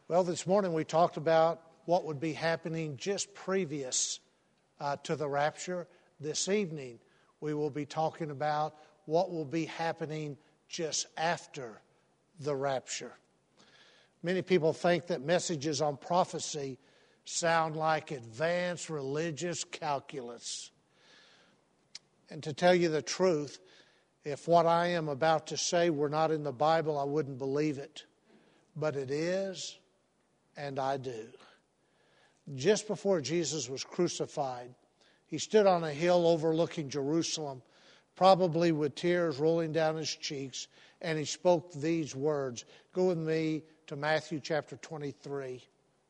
Well, this morning we talked about what would be happening just previous to the rapture. This evening we will be talking about what will be happening just after the rapture. Many people think that messages on prophecy sound like advanced religious calculus. And to tell you the truth, if what I am about to say were not in the Bible, I wouldn't believe it. But it is, and I do. Just before Jesus was crucified, he stood on a hill overlooking Jerusalem, probably with tears rolling down his cheeks, and he spoke these words. Go with me to Matthew chapter 23.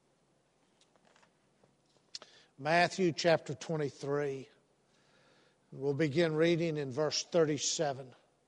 Matthew chapter 23. We'll begin reading in verse 37.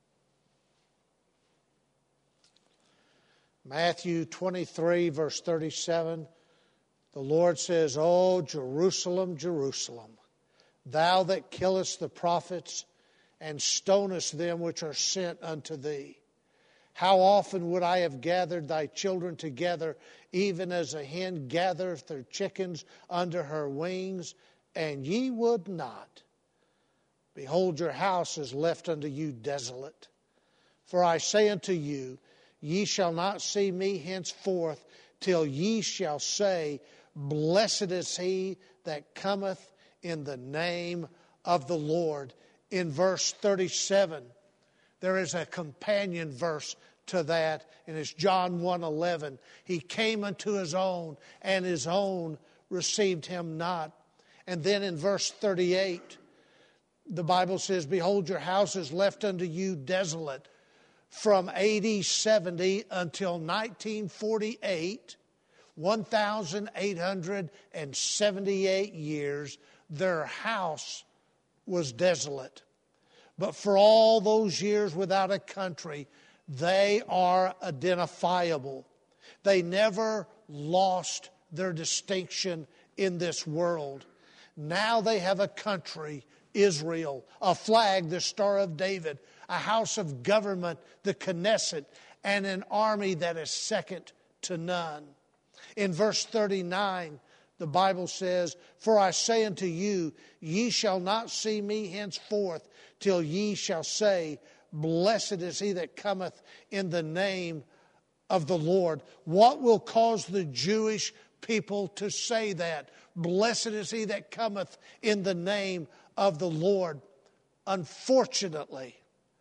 Matthew 23, verse 37. The Lord says, "O Jerusalem, Jerusalem, thou that killest the prophets and stonest them which are sent unto thee. How often would I have gathered thy children together, even as a hen gathereth her chickens under her wings, and ye would not. Behold, your house is left unto you desolate. For I say unto you, ye shall not see me henceforth, till ye shall say, Blessed is he that cometh in the name of the Lord." In verse 37, there is a companion verse to that, and it's John 1:11. He came unto his own, and his own received him not. And then in verse 38, the Bible says, "Behold, your house is left unto you desolate." From AD 70 until 1948, 1,878 years, their house was desolate. But for all those years without a country, they are identifiable. They never lost their distinction in this world. Now they have a country, Israel, a flag, the Star of David, a house of government, the Knesset, and an army that is second to none. In verse 39, the Bible says, "For I say unto you, ye shall not see me henceforth, till ye shall say, Blessed is he that cometh in the name of the Lord." What will cause the Jewish people to say that? Blessed is he that cometh in the name of the Lord. Unfortunately,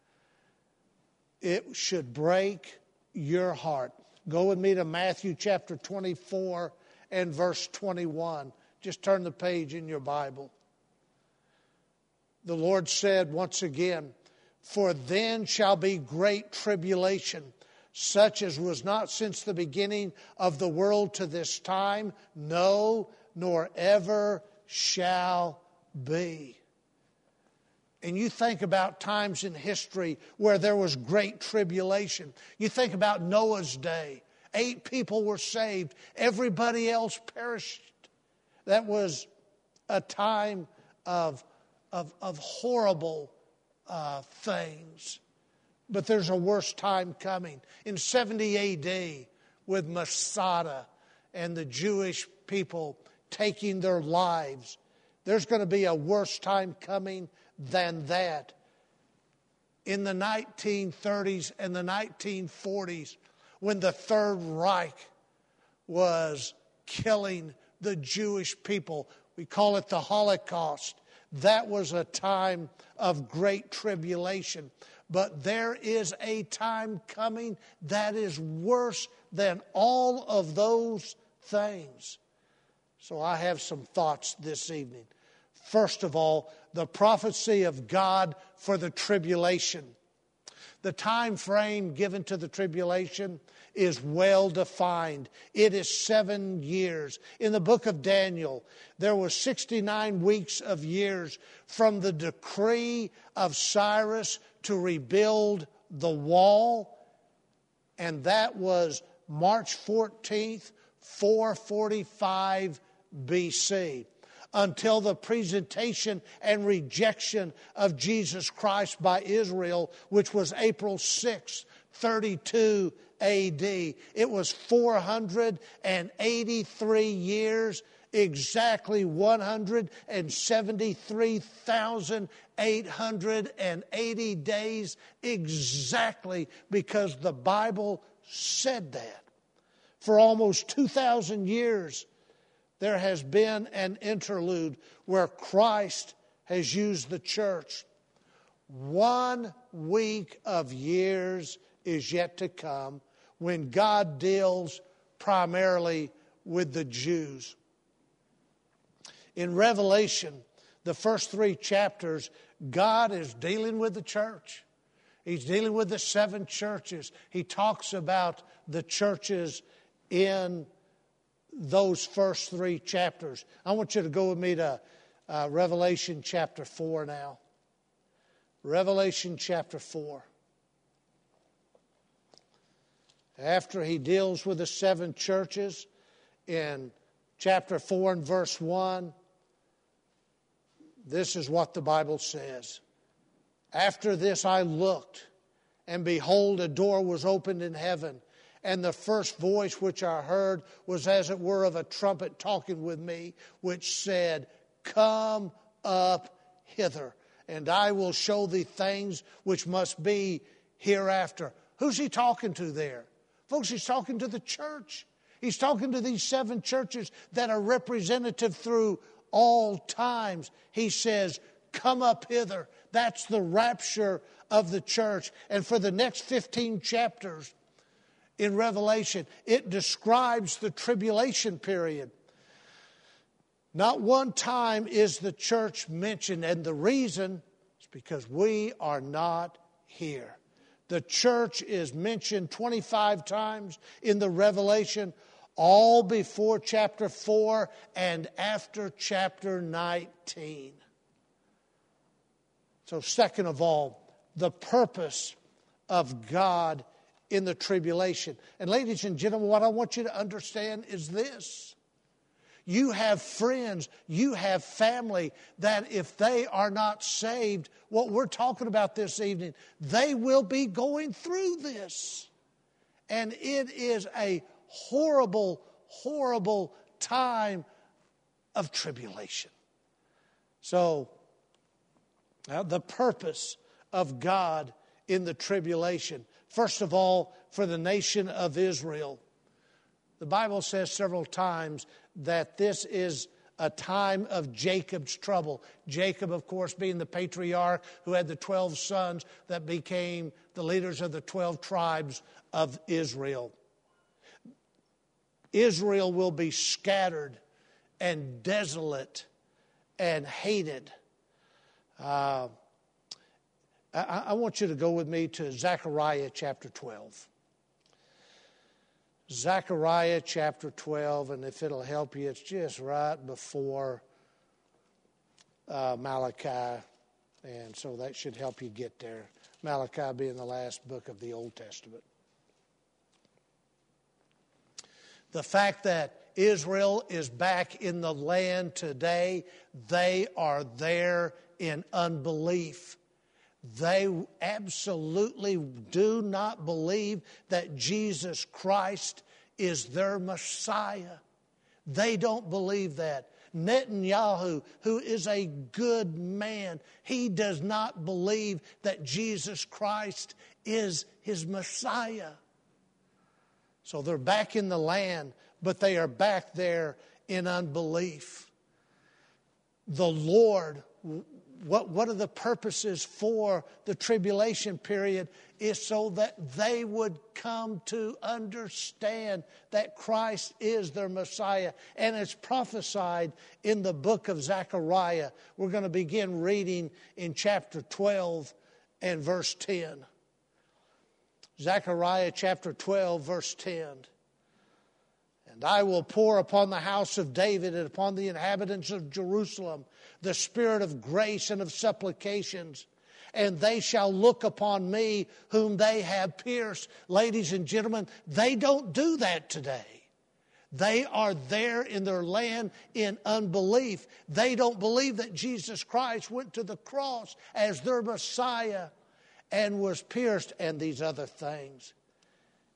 it should break your heart. Go with me to Matthew chapter 24 and verse 21. Just turn the page in your Bible. The Lord said once again, "For then shall be great tribulation, such as was not since the beginning of the world to this time, no, nor ever shall be." And you think about times in history where there was great tribulation. You think about Noah's day. 8 people were saved. Everybody else perished. That was a time of horrible things. But there's a worse time coming. In 70 AD, with Masada and the Jewish people taking their lives, there's going to be a worse time coming than that. In the 1930s and the 1940s, when the Third Reich was killing the Jewish people, we call it the Holocaust. That was a time of great tribulation. But there is a time coming that is worse than all of those things. So I have some thoughts this evening. First of all, the prophecy of God for the tribulation. The time frame given to the tribulation is well defined. It is 7 years. In the book of Daniel, there were 69 weeks of years from the decree of Cyrus to rebuild the wall. And that was March 14th, 445 BC. Until the presentation and rejection of Jesus Christ by Israel, which was April 6, 32 A.D. It was 483 years, exactly 173,880 days, exactly, because the Bible said that. For almost 2,000 years, there has been an interlude where Christ has used the church. 1 week of years is yet to come when God deals primarily with the Jews. In Revelation, the first 3 chapters, God is dealing with the church. He's dealing with the 7 churches. He talks about the churches in those first 3 chapters. I want you to go with me to Revelation chapter 4 now. Revelation chapter 4. After he deals with the 7 churches in chapter 4 and verse 1, this is what the Bible says. After this I looked, and behold, a door was opened in heaven. And the first voice which I heard was as it were of a trumpet talking with me, which said, Come up hither, and I will show thee things which must be hereafter. Who's he talking to there? Folks, he's talking to the church. He's talking to these 7 churches that are representative through all times. He says, Come up hither. That's the rapture of the church. And for the next 15 chapters, in Revelation, it describes the tribulation period. Not one time is the church mentioned, and the reason is because we are not here. The church is mentioned 25 times in the Revelation, all before chapter 4 and after chapter 19. So second of all, the purpose of God in the tribulation. And ladies and gentlemen, what I want you to understand is this. You have friends, you have family that if they are not saved, what we're talking about this evening, they will be going through this. And it is a horrible, horrible time of tribulation. So, the purpose of God in the tribulation. First of all, for the nation of Israel. The Bible says several times that this is a time of Jacob's trouble. Jacob, of course, being the patriarch who had the 12 sons that became the leaders of the 12 tribes of Israel. Israel will be scattered and desolate and hated. I want you to go with me to Zechariah chapter 12. Zechariah chapter 12, and if it'll help you, it's just right before Malachi, and so that should help you get there. Malachi being the last book of the Old Testament. The fact that Israel is back in the land today, they are there in unbelief. They absolutely do not believe that Jesus Christ is their Messiah. They don't believe that. Netanyahu, who is a good man, he does not believe that Jesus Christ is his Messiah. So they're back in the land, but they are back there in unbelief. The Lord, what are the purposes for the tribulation period is so that they would come to understand that Christ is their Messiah. And it's prophesied in the book of Zechariah. We're going to begin reading in chapter 12 and verse 10. Zechariah chapter 12, verse 10. And I will pour upon the house of David and upon the inhabitants of Jerusalem the spirit of grace and of supplications, and they shall look upon me whom they have pierced. Ladies and gentlemen, they don't do that today. They are there in their land in unbelief. They don't believe that Jesus Christ went to the cross as their Messiah and was pierced and these other things.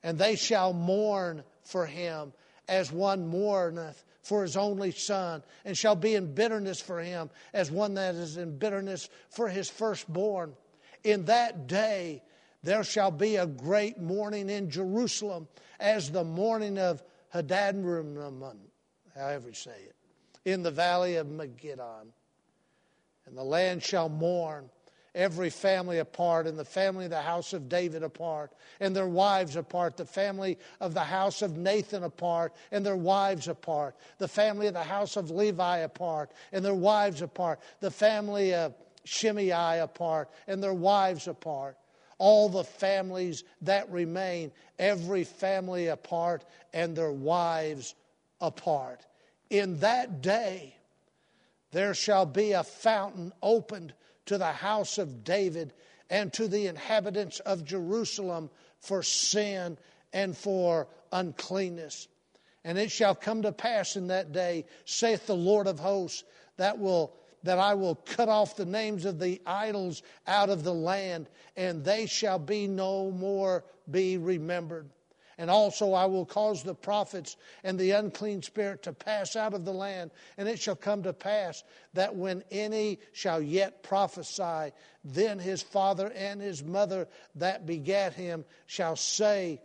And they shall mourn for him as one mourneth for his only son, and shall be in bitterness for him as one that is in bitterness for his firstborn. In that day there shall be a great mourning in Jerusalem, as the mourning of Hadadrimmon, however you say it, in the valley of Megiddon. And the land shall mourn, every family apart, and the family of the house of David apart, and their wives apart, the family of the house of Nathan apart, and their wives apart, the family of the house of Levi apart, and their wives apart, the family of Shimei apart, and their wives apart. All the families that remain, every family apart, and their wives apart. In that day there shall be a fountain opened to the house of David and to the inhabitants of Jerusalem for sin and for uncleanness. And it shall come to pass in that day, saith the Lord of hosts, that I will cut off the names of the idols out of the land, and they shall be no more be remembered. And also I will cause the prophets and the unclean spirit to pass out of the land. And it shall come to pass that when any shall yet prophesy, then his father and his mother that begat him shall say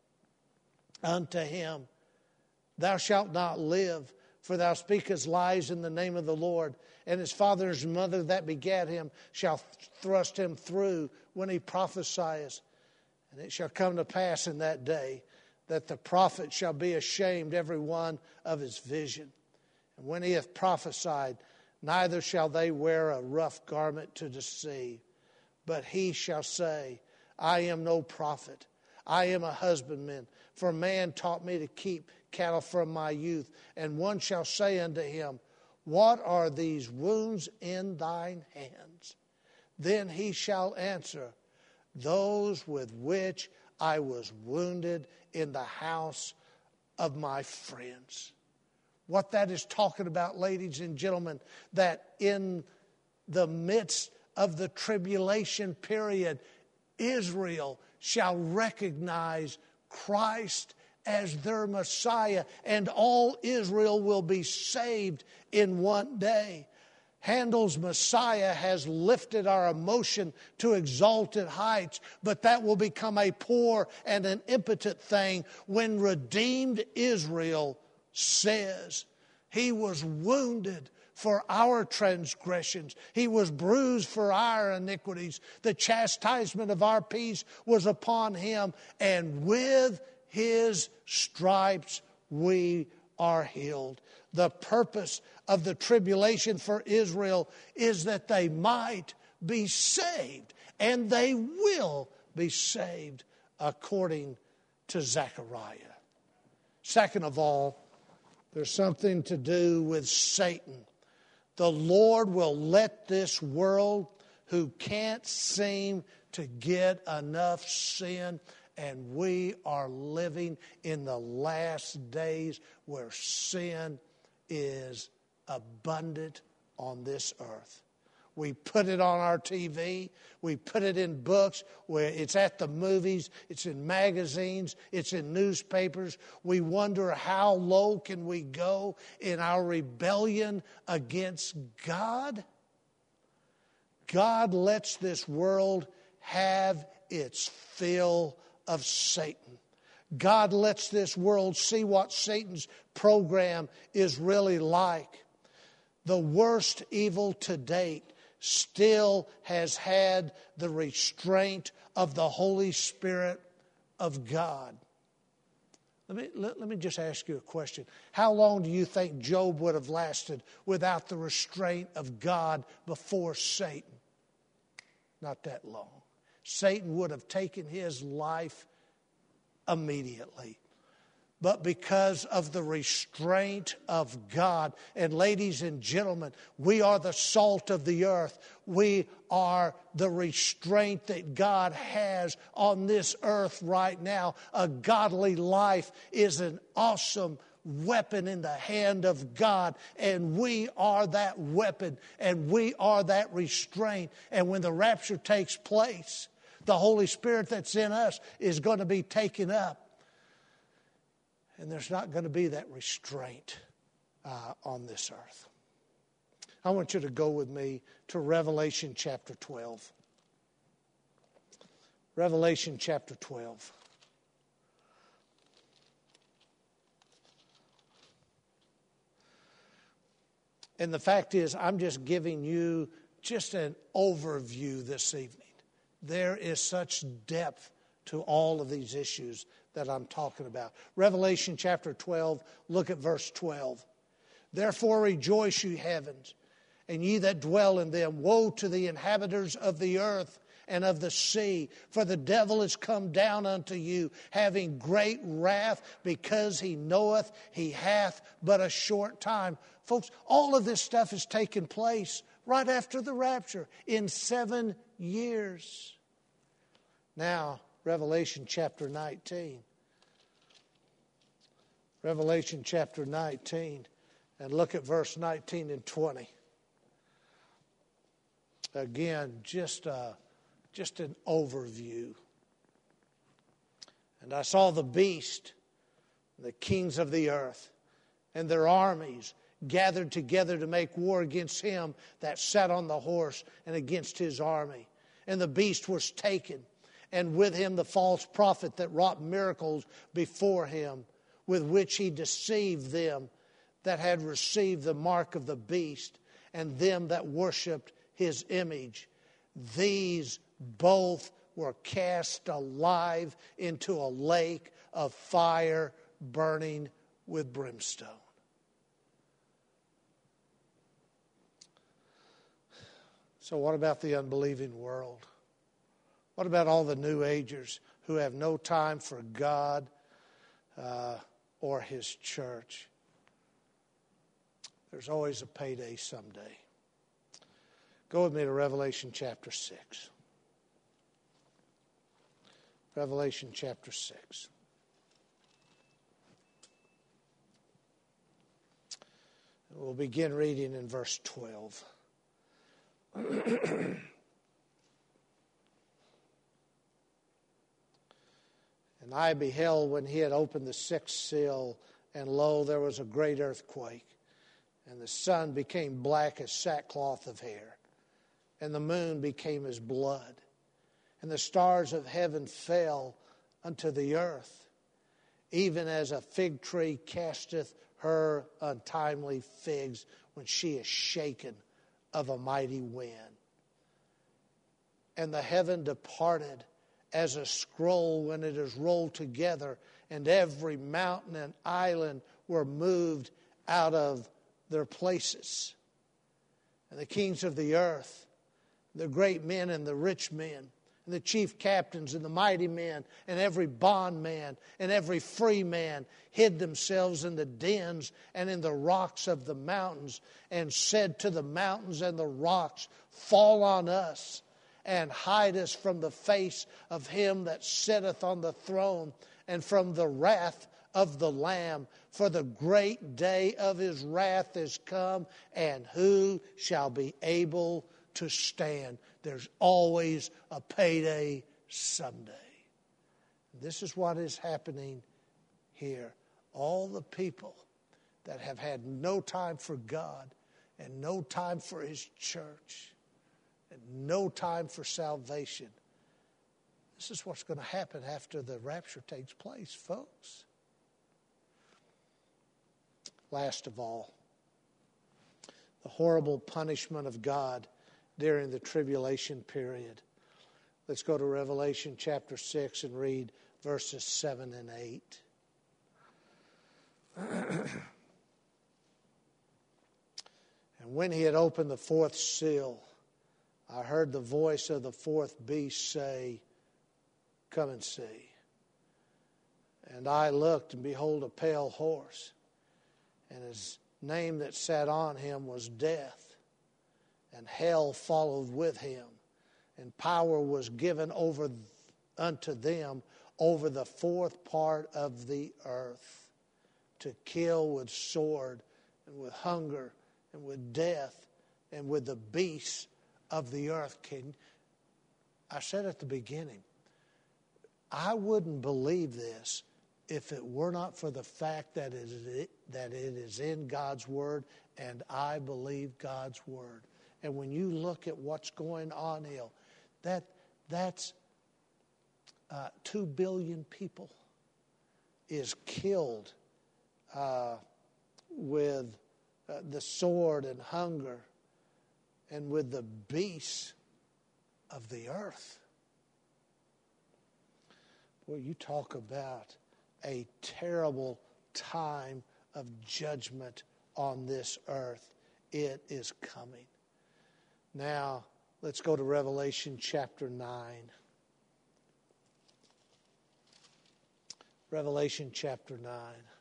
unto him, Thou shalt not live, for thou speakest lies in the name of the Lord. And his father and his mother that begat him shall thrust him through when he prophesieth. And it shall come to pass in that day that the prophet shall be ashamed every one of his vision. And when he hath prophesied, neither shall they wear a rough garment to deceive. But he shall say, I am no prophet. I am a husbandman. For man taught me to keep cattle from my youth. And one shall say unto him, What are these wounds in thine hands? Then he shall answer, Those with which I was wounded in the house of my friends. What that is talking about, ladies and gentlemen, that in the midst of the tribulation period, Israel shall recognize Christ as their Messiah, and all Israel will be saved in one day. Handel's Messiah has lifted our emotion to exalted heights, but that will become a poor and an impotent thing when redeemed Israel says, He was wounded for our transgressions. He was bruised for our iniquities. The chastisement of our peace was upon Him, and with His stripes we are healed. The purpose of the tribulation for Israel is that they might be saved, and they will be saved according to Zechariah. Second of all, there's something to do with Satan. The Lord will let this world, who can't seem to get enough sin, and we are living in the last days where sin is abundant on this earth. We put it on our TV. We put it in books. Where it's at the movies. It's in magazines. It's in newspapers. We wonder how low can we go in our rebellion against God? God lets this world have its fill of Satan. God lets this world see what Satan's program is really like. The worst evil to date still has had the restraint of the Holy Spirit of God. Let me just ask you a question. How long do you think Job would have lasted without the restraint of God before Satan? Not that long. Satan would have taken his life immediately. But because of the restraint of God, and ladies and gentlemen, we are the salt of the earth. We are the restraint that God has on this earth right now. A godly life is an awesome weapon in the hand of God, and we are that weapon, and we are that restraint. And when the rapture takes place, the Holy Spirit that's in us is going to be taken up. And there's not going to be that restraint on this earth. I want you to go with me to Revelation chapter 12. Revelation chapter 12. And the fact is, I'm just giving you just an overview this evening. There is such depth to all of these issues that I'm talking about. Revelation chapter 12, look at verse 12. Therefore rejoice, ye heavens, and ye that dwell in them. Woe to the inhabitants of the earth and of the sea, for the devil is come down unto you, having great wrath, because he knoweth he hath but a short time. Folks, all of this stuff has taken place right after the rapture, in 7 years. Now, Revelation chapter 19. Revelation chapter 19. And look at verse 19 and 20. Again, just an overview. And I saw the beast, the kings of the earth, and their armies gathered together to make war against him that sat on the horse and against his army. And the beast was taken, and with him the false prophet that wrought miracles before him, with which he deceived them that had received the mark of the beast, and them that worshipped his image. These both were cast alive into a lake of fire burning with brimstone. So what about the unbelieving world? What about all the New Agers who have no time for God or His church? There's always a payday someday. Go with me to Revelation chapter 6. Revelation chapter 6. We'll begin reading in verse 12. And I beheld when he had opened the sixth seal, and lo, there was a great earthquake, and the sun became black as sackcloth of hair, and the moon became as blood, and the stars of heaven fell unto the earth, even as a fig tree casteth her untimely figs when she is shaken of a mighty wind. And the heaven departed as a scroll when it is rolled together, and every mountain and island were moved out of their places. And the kings of the earth, the great men and the rich men, and the chief captains and the mighty men, and every bondman and every free man hid themselves in the dens and in the rocks of the mountains, and said to the mountains and the rocks, fall on us, and hide us from the face of him that sitteth on the throne, and from the wrath of the Lamb. For the great day of his wrath is come, and who shall be able to stand? There's always a payday someday. This is what is happening here. All the people that have had no time for God, and no time for His church, and no time for salvation. This is what's going to happen after the rapture takes place, folks. Last of all, the horrible punishment of God during the tribulation period. Let's go to Revelation chapter 6 and read verses 7 and 8. And when he had opened the fourth seal, I heard the voice of the fourth beast say, come and see. And I looked, and behold, a pale horse, and his name that sat on him was Death, and hell followed with him, and power was given over unto them over the fourth part of the earth, to kill with sword, and with hunger, and with death, and with the beasts of the earth. I said at the beginning, I wouldn't believe this if it were not for the fact that it is in God's Word, and I believe God's Word. And when you look at what's going on here, that's 2 billion people is killed with the sword and hunger and with the beasts of the earth. Boy, you talk about a terrible time of judgment on this earth. It is coming. Now, let's go to Revelation chapter 9. Revelation chapter 9.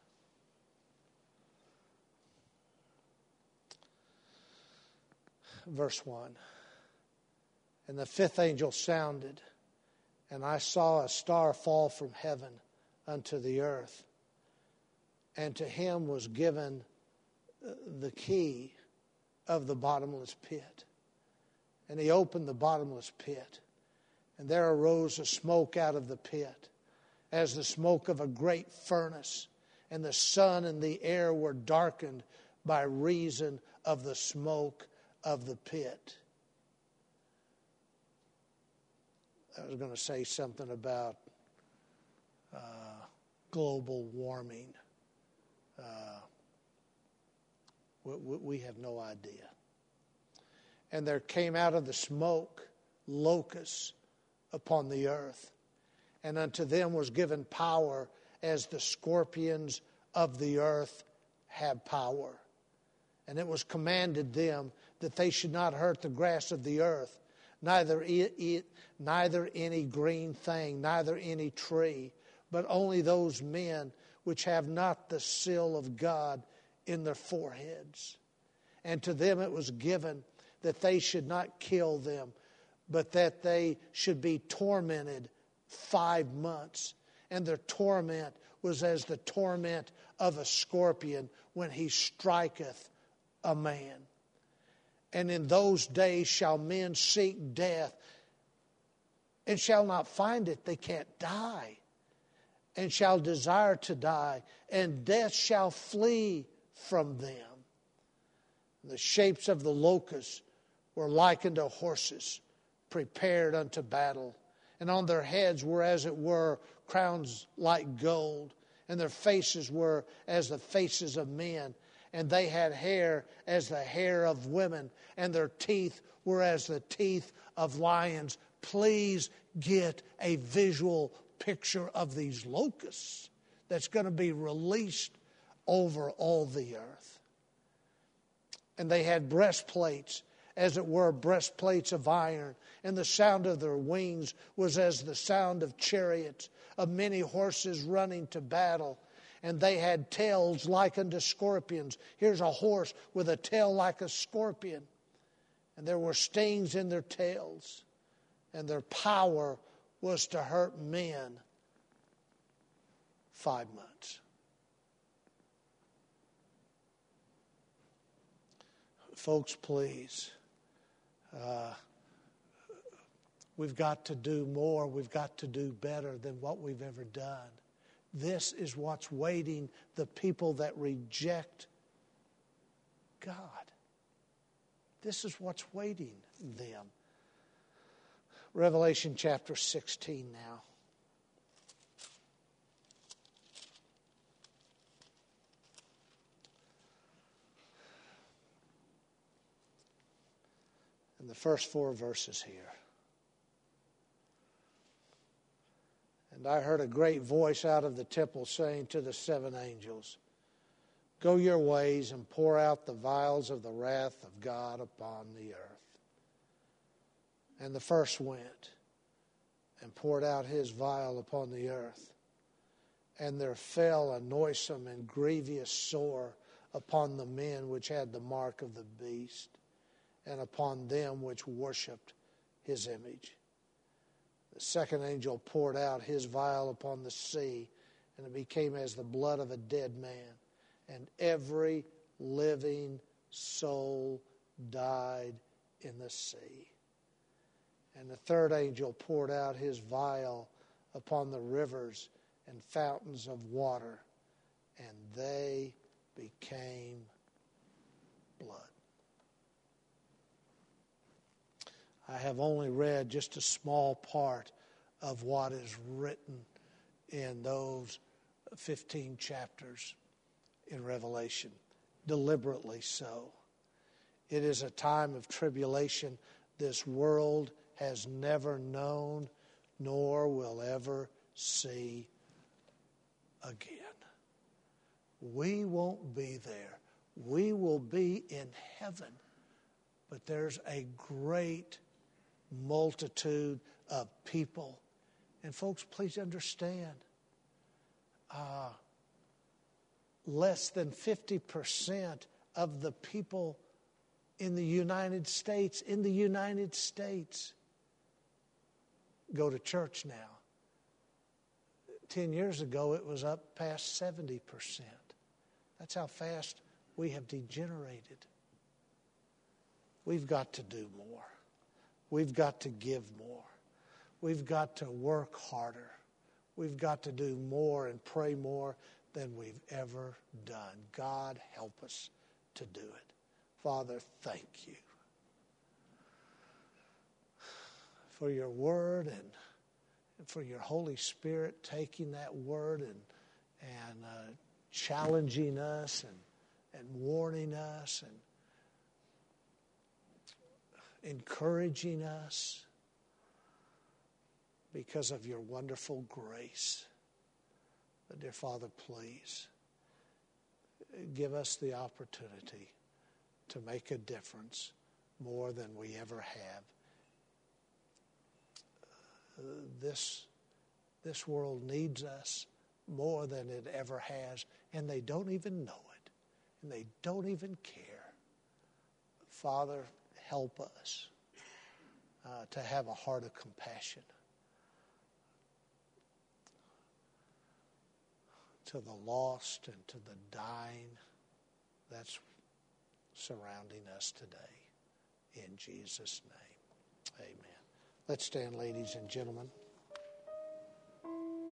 Verse 1. And the fifth angel sounded, and I saw a star fall from heaven unto the earth. And to him was given the key of the bottomless pit. And he opened the bottomless pit. And there arose a smoke out of the pit, as the smoke of a great furnace. And the sun and the air were darkened by reason of the smoke of the pit. I was going to say something about global warming. We have no idea. And there came out of the smoke locusts upon the earth, and unto them was given power as the scorpions of the earth have power. And it was commanded them that they should not hurt the grass of the earth, neither any green thing, neither any tree, but only those men which have not the seal of God in their foreheads. And to them it was given that they should not kill them, but that they should be tormented 5 months. And their torment was as the torment of a scorpion when he striketh a man. And in those days shall men seek death, and shall not find it. They can't die. And shall desire to die, and death shall flee from them. The shapes of the locusts were like unto horses, prepared unto battle. And on their heads were, as it were, crowns like gold. And their faces were as the faces of men. And they had hair as the hair of women. And their teeth were as the teeth of lions. Please get a visual picture of these locusts that's going to be released over all the earth. And they had breastplates, as it were, breastplates of iron. And the sound of their wings was as the sound of chariots, of many horses running to battle. And they had tails like unto scorpions. Here's a horse with a tail like a scorpion. And there were stings in their tails. And their power was to hurt men 5 months. Folks, please. We've got to do more. We've got to do better than what we've ever done. This is what's waiting the people that reject God. This is what's waiting them. Revelation chapter 16 now. And the first 4 verses here. And I heard a great voice out of the temple saying to the 7 angels, Go your ways and pour out the vials of the wrath of God upon the earth. And the first went and poured out his vial upon the earth. And there fell a noisome and grievous sore upon the men which had the mark of the beast, and upon them which worshipped his image. The second angel poured out his vial upon the sea, and it became as the blood of a dead man. And every living soul died in the sea. And the third angel poured out his vial upon the rivers and fountains of water, and they became blood. I have only read just a small part of what is written in those 15 chapters in Revelation, deliberately so. It is a time of tribulation this world has never known, nor will ever see again. We won't be there. We will be in heaven. But there's a great multitude of people. And folks, please understand, less than 50% of the people in the United States go to church now. 10 years ago, it was up past 70%. That's how fast we have degenerated. We've got to do more. We've got to give more. We've got to work harder. We've got to do more and pray more than we've ever done. God, help us to do it. Father, thank you for your word and for your Holy Spirit taking that word and challenging us and warning us and encouraging us because of your wonderful grace. But dear Father, please give us the opportunity to make a difference more than we ever have. This world needs us more than it ever has, and they don't even know it, and they don't even care. Father, help us to have a heart of compassion to the lost and to the dying that's surrounding us today. In Jesus' name, amen. Let's stand, ladies and gentlemen.